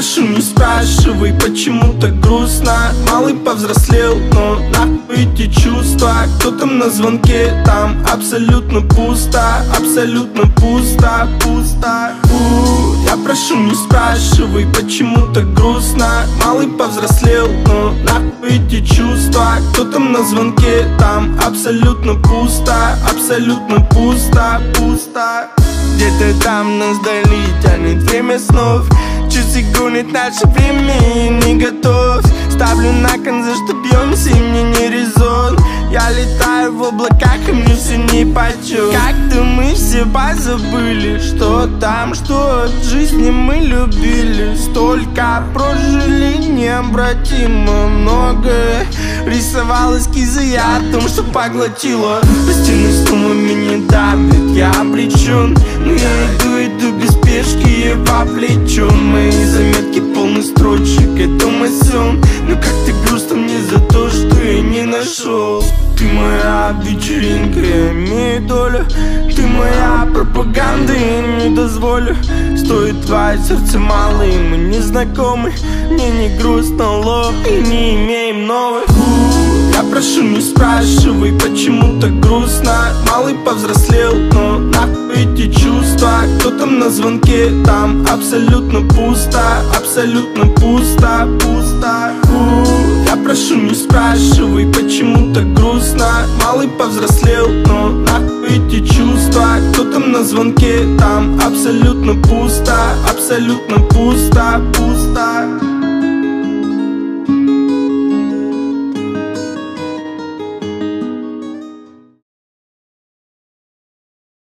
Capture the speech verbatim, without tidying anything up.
прошу, не спрашивай, почему так грустно. Малый повзрослел, но нахуй эти чувства. Кто там на звонке, там абсолютно пусто. Абсолютно пусто, пусто. У-у-у. Я прошу, не спрашивай, почему так грустно. Малый повзрослел, но нахуй эти чувства. Кто там на звонке, там абсолютно пусто. Абсолютно пусто, пусто. Где-то там нас вдали тянет время снов. Часы гонят наше время, и не готов. Ставлю на кон, за что бьемся, и мне не резон. Я летаю в облаках, и мне все нипочем. Как-то мы все позабыли, что там, что от жизни мы любили. Столько прожили необратимо многое. Рисовал эскизы я о том, что поглотила. Стены снова меня давят, я обречен. Но я иду, иду без спешки, я вовлечен. Мои заметки полны строчек, это мой сон. Но как ты грустно мне за то, что я не нашел. Ты моя вечеринка, я имею долю. Ты моя пропаганда, я не дозволю. Стоит твое сердце мало, и мы не знакомы. Мне не грустно, лоб, и не имеем новых. Я прошу, не спрашивай, почему так грустно. Малый повзрослел, но нахуй эти чувства. Кто там на звонке, там абсолютно пусто. Абсолютно пусто, пусто. У-у-у. Я прошу, не спрашивай, почему так грустно. Малый повзрослел, но нахуй эти чувства. Кто там на звонке, там абсолютно пусто. Абсолютно пусто, пусто.